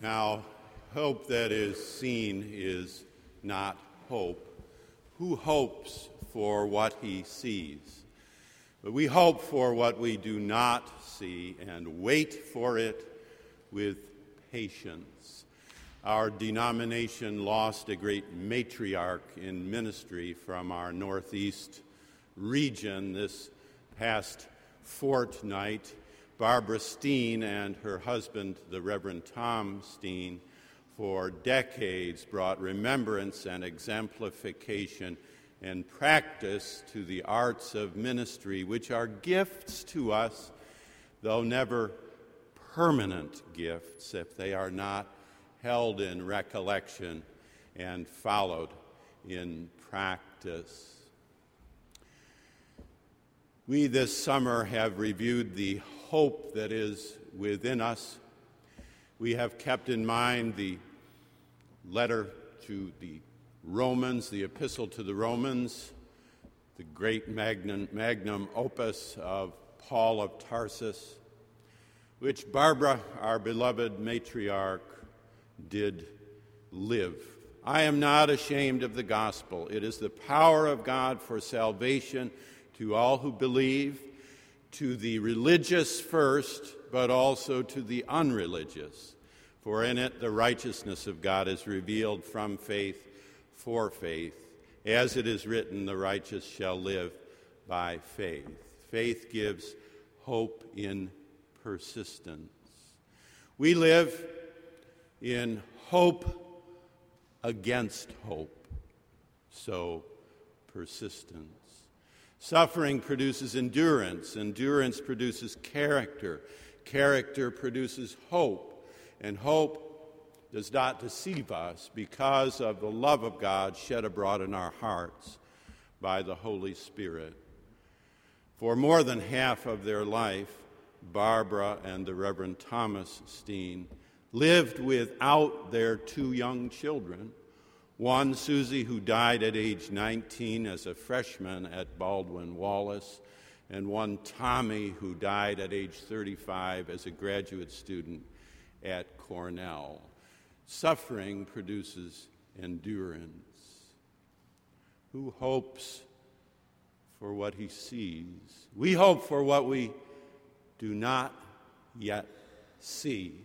Now, hope that is seen is not hope. Who hopes for what he sees? But we hope for what we do not see and wait for it with patience. Our denomination lost a great matriarch in ministry from our Northeast region this past fortnight. Barbara Steen and her husband, the Reverend Tom Steen, for decades brought remembrance and exemplification and practice to the arts of ministry, which are gifts to us, though never permanent gifts if they are not held in recollection and followed in practice. We this summer have reviewed the hope that is within us. We have kept in mind the letter to the Romans, the epistle to the Romans, the great magnum opus of Paul of Tarsus, which Barbara, our beloved matriarch, did live. I am not ashamed of the gospel. It is the power of God for salvation to all who believe, to the religious first, but also to the unreligious. For in it the righteousness of God is revealed from faith for faith. As it is written, the righteous shall live by faith. Faith gives hope in persistence. We live in hope against hope, so persistence. Suffering produces endurance. Endurance produces character. Character produces hope. And hope does not deceive us because of the love of God shed abroad in our hearts by the Holy Spirit. For more than half of their life, Barbara and the Reverend Thomas Steen lived without their two young children. One, Susie, who died at age 19 as a freshman at Baldwin Wallace, and one, Tommy, who died at age 35 as a graduate student at Cornell. Suffering produces endurance. Who hopes for what he sees? We hope for what we do not yet see.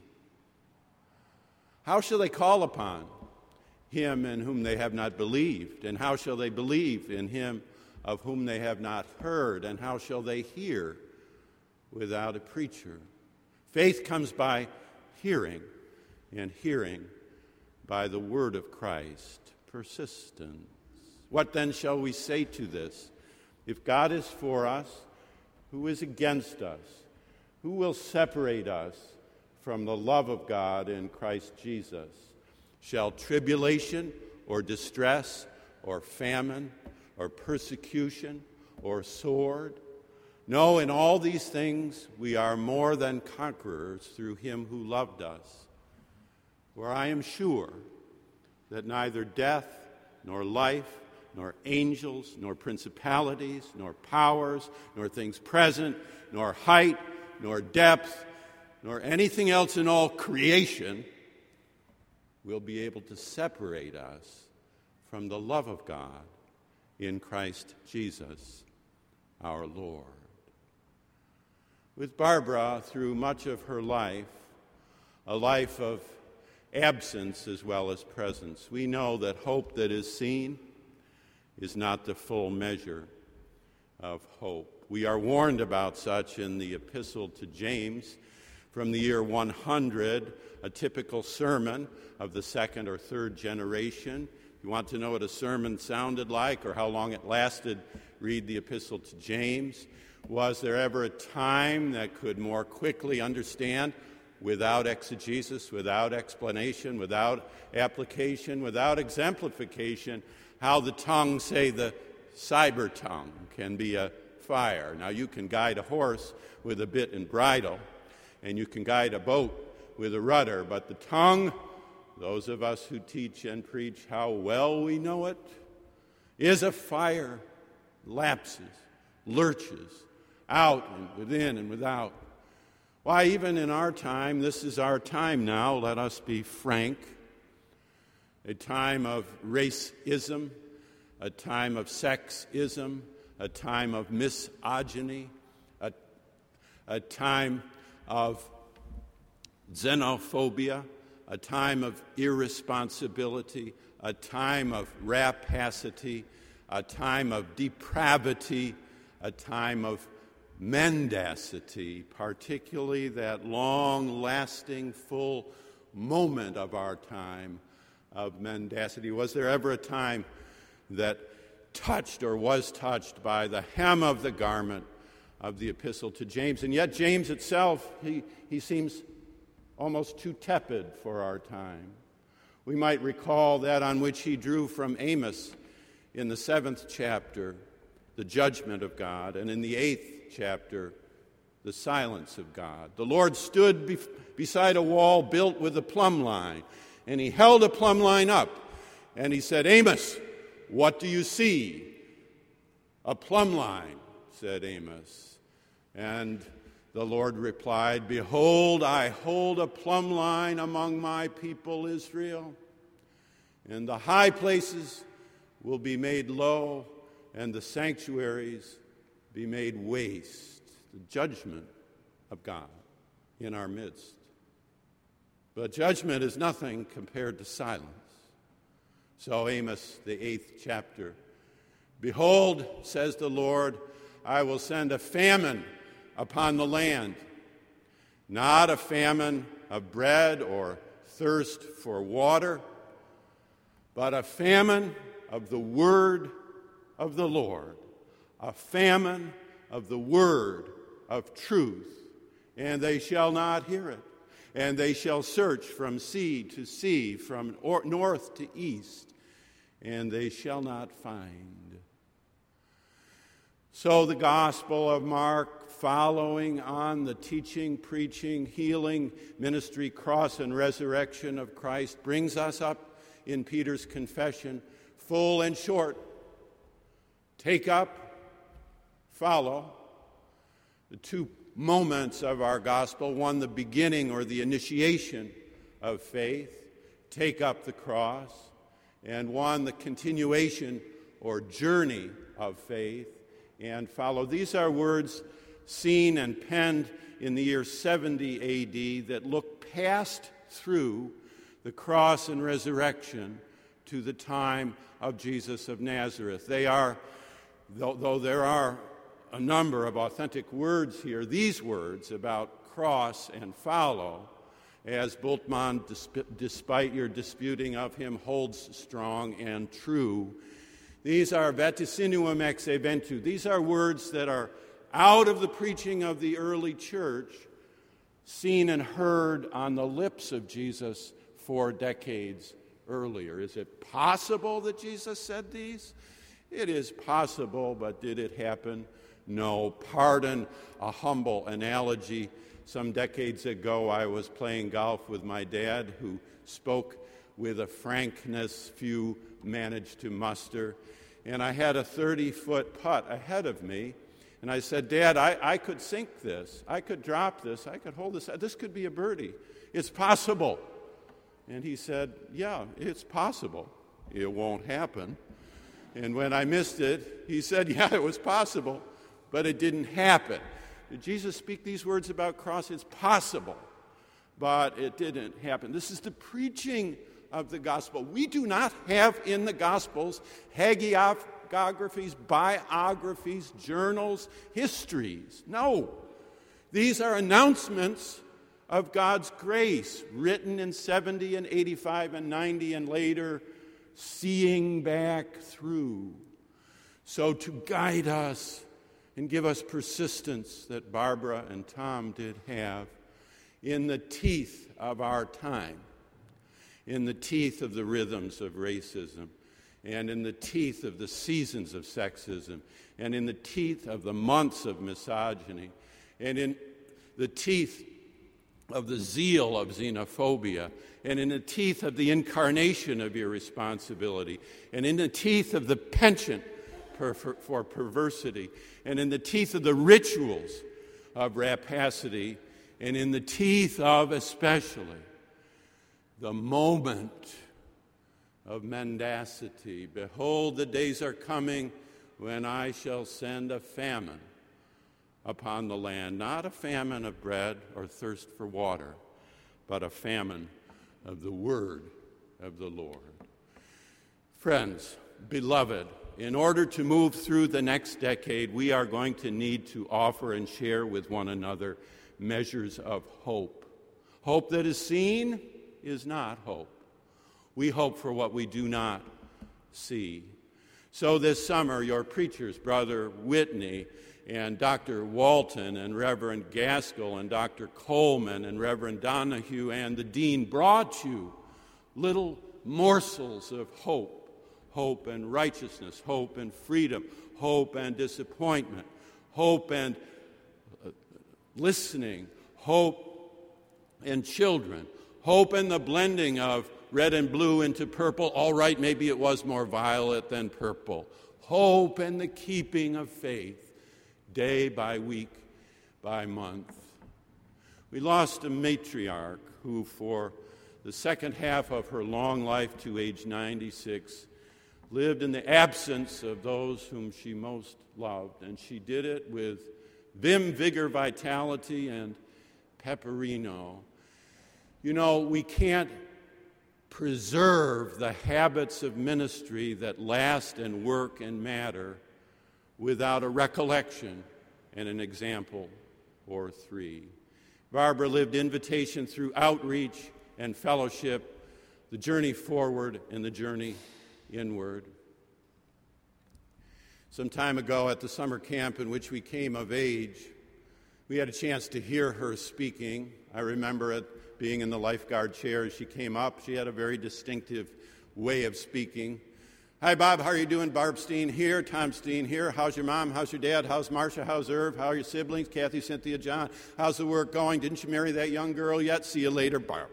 How shall they call upon him in whom they have not believed? And how shall they believe in him of whom they have not heard? And how shall they hear without a preacher? Faith comes by hearing, and hearing by the word of Christ. Persistence. What then shall we say to this? If God is for us, who is against us? Who will separate us from the love of God in Christ Jesus? Shall tribulation or distress or famine or persecution or sword? No, in all these things we are more than conquerors through him who loved us. For I am sure that neither death nor life nor angels nor principalities nor powers nor things present nor height nor depth nor anything else in all creation will be able to separate us from the love of God in Christ Jesus our Lord. With Barbara, through much of her life, a life of absence as well as presence, we know that hope that is seen is not the full measure of hope. We are warned about such in the Epistle to James from the year 100, a typical sermon of the second or third generation. If you want to know what a sermon sounded like or how long it lasted, read the Epistle to James. Was there ever a time that could more quickly understand, without exegesis, without explanation, without application, without exemplification, how the tongue, say the cyber tongue, can be a fire? Now, you can guide a horse with a bit and bridle, and you can guide a boat with a rudder, but the tongue, those of us who teach and preach how well we know it, is a fire, lapses, lurches, out and within and without. Why, even in our time, this is our time now, let us be frank, a time of racism, a time of sexism, a time of misogyny, a time of xenophobia, a time of irresponsibility, a time of rapacity, a time of depravity, a time of mendacity, particularly that long-lasting, full moment of our time of mendacity. Was there ever a time that touched or was touched by the hem of the garment of the epistle to James? And yet James itself, he seems almost too tepid for our time. We might recall that on which he drew from Amos in the 7th chapter, the judgment of God, and in the 8th chapter, the silence of God. The Lord stood beside a wall built with a plumb line, and he held a plumb line up, and he said, "Amos, what do you see?" "A plumb line," said Amos. And the Lord replied, "Behold, I hold a plumb line among my people Israel, and the high places will be made low, and the sanctuaries be made waste." The judgment of God in our midst. But judgment is nothing compared to silence. So Amos, the 8th chapter, "Behold, says the Lord, I will send a famine upon the land, not a famine of bread or thirst for water, but a famine of the word of the Lord, a famine of the word of truth, and they shall not hear it. And they shall search from sea to sea, from north to east, and they shall not find." So the Gospel of Mark, following on the teaching, preaching, healing, ministry, cross, and resurrection of Christ, brings us up in Peter's confession, full and short. Take up, follow. The two moments of our gospel, one the beginning or the initiation of faith, take up the cross, and one the continuation or journey of faith, and follow. These are words seen and penned in the year 70 A.D. that look past through the cross and resurrection to the time of Jesus of Nazareth. They are, though there are a number of authentic words here, these words about cross and follow, as Bultmann, despite your disputing of him, holds strong and true. These are vaticinuum ex eventu. These are words that are out of the preaching of the early church, seen and heard on the lips of Jesus 4 decades earlier. Is it possible that Jesus said these? It is possible, but did it happen? No. Pardon a humble analogy. Some decades ago, I was playing golf with my dad, who spoke with a frankness few managed to muster. And I had a 30-foot putt ahead of me. And I said, "Dad, I could sink this. I could drop this. I could hold this. This could be a birdie. It's possible." And he said, "Yeah, it's possible. It won't happen." And when I missed it, he said, "Yeah, it was possible, but it didn't happen." Did Jesus speak these words about cross? It's possible, but it didn't happen. This is the preaching of the gospel. We do not have in the gospels hagiographies, biographies, journals, histories. No. These are announcements of God's grace, written in 70 and 85 and 90 and later, seeing back through. So to guide us and give us persistence that Barbara and Tom did have in the teeth of our time, in the teeth of the rhythms of racism, and in the teeth of the seasons of sexism, and in the teeth of the months of misogyny, and in the teeth of the zeal of xenophobia, and in the teeth of the incarnation of irresponsibility, and in the teeth of the penchant for perversity, and in the teeth of the rituals of rapacity, and in the teeth of especially the moment of mendacity. Behold, the days are coming when I shall send a famine upon the land, not a famine of bread or thirst for water, but a famine of the word of the Lord. Friends, beloved, in order to move through the next decade, we are going to need to offer and share with one another measures of hope. Hope that is seen is not hope. We hope for what we do not see. So this summer, your preachers, Brother Whitney and Dr. Walton and Reverend Gaskell and Dr. Coleman and Reverend Donahue and the Dean brought you little morsels of hope. Hope and righteousness, hope and freedom, hope and disappointment, hope and listening, hope and children, hope and the blending of red and blue into purple. All right, maybe it was more violet than purple. Hope and the keeping of faith, day by week by month. We lost a matriarch who, for the second half of her long life to age 96, lived in the absence of those whom she most loved, and she did it with vim, vigor, vitality, and pepperino. You know, we can't preserve the habits of ministry that last and work and matter without a recollection and an example or three. Barbara lived invitation through outreach and fellowship, the journey forward and the journey inward. Some time ago at the summer camp in which we came of age, we had a chance to hear her speaking. I remember it being in the lifeguard chair as she came up. She had a very distinctive way of speaking. Hi, Bob, how are you doing? Barb Steen here, Tom Steen here. How's your mom? How's your dad? How's Marcia? How's Irv? How are your siblings? Kathy, Cynthia, John. How's the work going? Didn't you marry that young girl yet? See you later, Barb.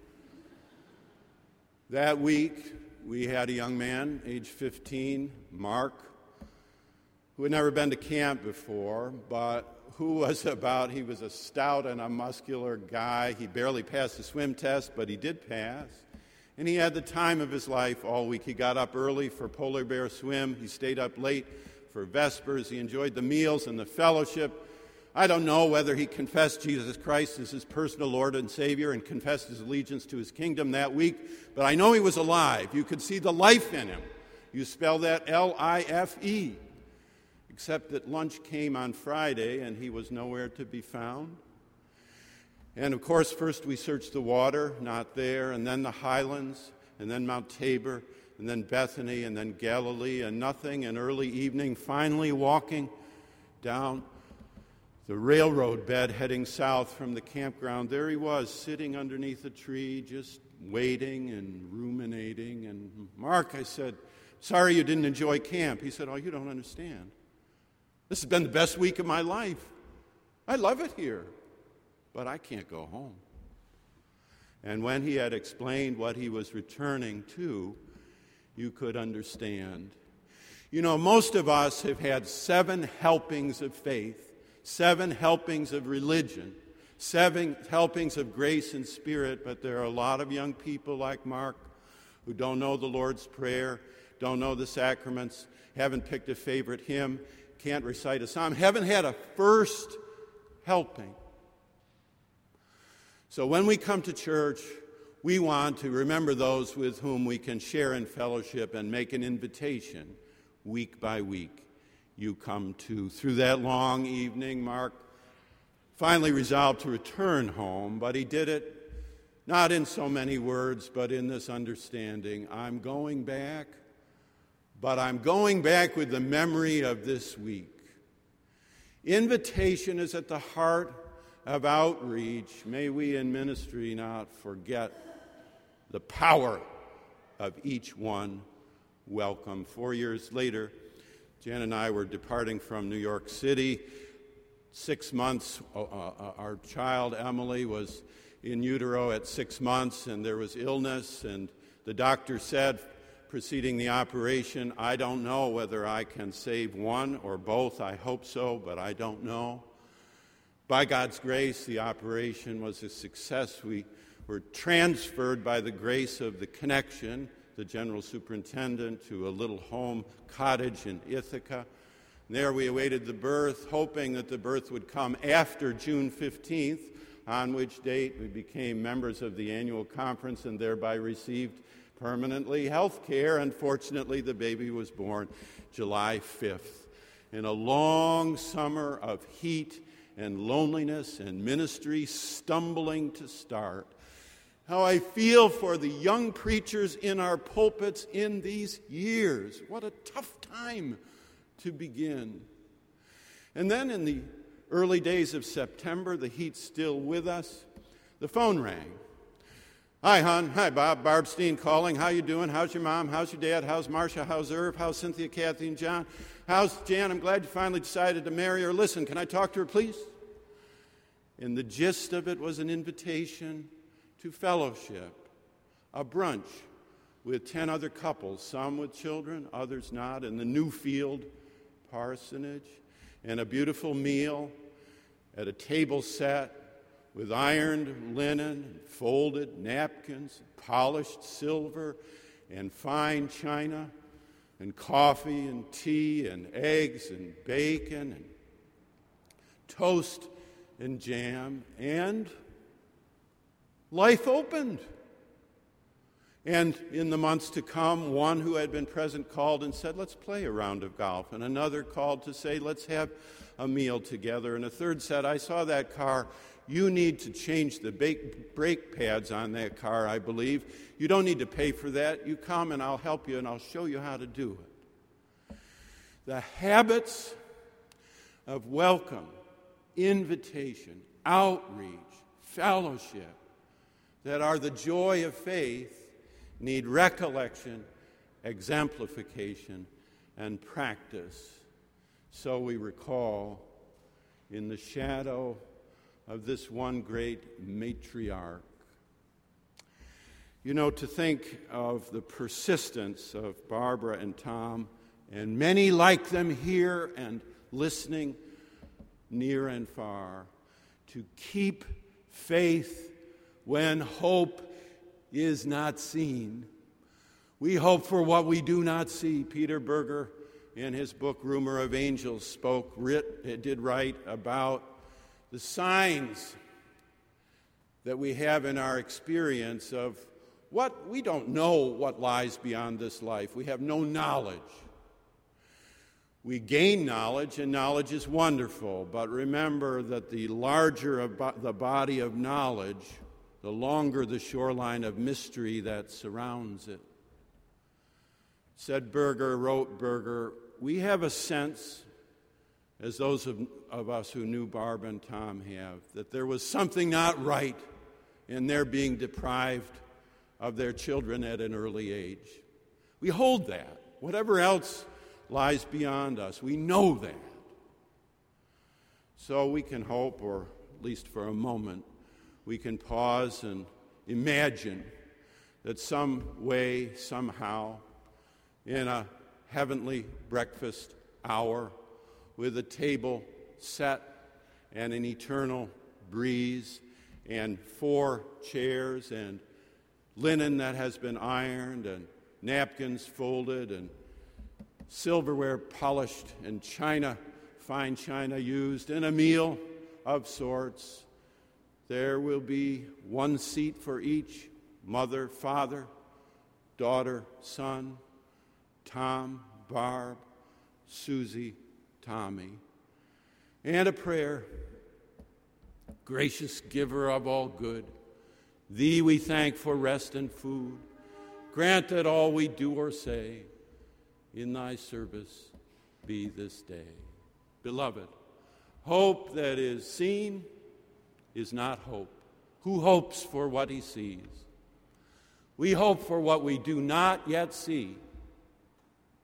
That week, we had a young man, age 15, Mark, who had never been to camp before, but who was he was a stout and a muscular guy. He barely passed the swim test, but he did pass. And he had the time of his life all week. He got up early for polar bear swim. He stayed up late for Vespers. He enjoyed the meals and the fellowship. I don't know whether he confessed Jesus Christ as his personal Lord and Savior and confessed his allegiance to his kingdom that week, but I know he was alive. You could see the life in him. You spell that L-I-F-E. Except that lunch came on Friday and he was nowhere to be found. And of course, first we searched the water, not there, and then the highlands, and then Mount Tabor, and then Bethany, and then Galilee, and nothing. And early evening, finally walking down the railroad bed heading south from the campground, there he was, sitting underneath a tree, just waiting and ruminating. And Mark, I said, sorry you didn't enjoy camp. He said, oh, you don't understand. This has been the best week of my life. I love it here, but I can't go home. And when he had explained what he was returning to, you could understand. You know, most of us have had 7 helpings of faith, 7 helpings of religion, 7 helpings of grace and spirit, but there are a lot of young people like Mark who don't know the Lord's Prayer, don't know the sacraments, haven't picked a favorite hymn, can't recite a psalm, haven't had a first helping. So when we come to church, we want to remember those with whom we can share in fellowship and make an invitation week by week. You come to. Through that long evening, Mark finally resolved to return home, but he did it not in so many words, but in this understanding. I'm going back, but I'm going back with the memory of this week. Invitation is at the heart of outreach. May we in ministry not forget the power of each one welcome. 4 years later, Jan and I were departing from New York City. 6 months, our child Emily was in utero at 6 months, and there was illness, and the doctor said, preceding the operation, I don't know whether I can save one or both. I hope so, but I don't know. By God's grace, the operation was a success. We were transferred by the grace of the connection, the general superintendent, to a little home cottage in Ithaca. There we awaited the birth, hoping that the birth would come after June 15th, on which date we became members of the annual conference and thereby received permanently health care. Unfortunately, the baby was born July 5th. In a long summer of heat and loneliness and ministry stumbling to start, how I feel for the young preachers in our pulpits in these years. What a tough time to begin. And then in the early days of September, the heat's still with us, the phone rang. Hi, hon. Hi, Bob. Barb Steen calling. How you doing? How's your mom? How's your dad? How's Marcia? How's Irv? How's Cynthia, Kathy, and John? How's Jan? I'm glad you finally decided to marry her. Listen, can I talk to her, please? And the gist of it was an invitation to fellowship, a brunch with 10 other couples, some with children, others not, in the Newfield parsonage, and a beautiful meal at a table set with ironed linen, and folded napkins, polished silver, and fine china, and coffee and tea and eggs and bacon and toast and jam, and life opened. And in the months to come, one who had been present called and said, let's play a round of golf. And another called to say, let's have a meal together. And a third said, I saw that car. You need to change the brake pads on that car, I believe. You don't need to pay for that. You come and I'll help you and I'll show you how to do it. The habits of welcome, invitation, outreach, fellowship that are the joy of faith need recollection, exemplification, and practice. So we recall in the shadow of this one great matriarch. You know, to think of the persistence of Barbara and Tom, and many like them here and listening near and far, to keep faith when hope is not seen. We hope for what we do not see. Peter Berger, in his book Rumor of Angels, did write about the signs that we have in our experience of what we don't know what lies beyond this life. We have no knowledge. We gain knowledge, and knowledge is wonderful, but remember that the larger the body of knowledge, the longer the shoreline of mystery that surrounds it. Wrote Berger, we have a sense, as those of us who knew Barb and Tom have, that there was something not right in their being deprived of their children at an early age. We hold that. Whatever else lies beyond us, we know that. So we can hope, or at least for a moment, we can pause and imagine that some way, somehow, in a heavenly breakfast hour, with a table set and an eternal breeze and 4 chairs and linen that has been ironed and napkins folded and silverware polished and china, fine china used, and a meal of sorts, there will be one seat for each, mother, father, daughter, son, Tom, Barb, Susie, Tommy, and a prayer. Gracious giver of all good, thee we thank for rest and food. Grant that all we do or say in thy service be this day. Beloved, hope that is seen is not hope. Who hopes for what he sees? We hope for what we do not yet see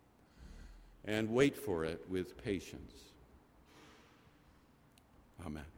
and wait for it with patience. Amen.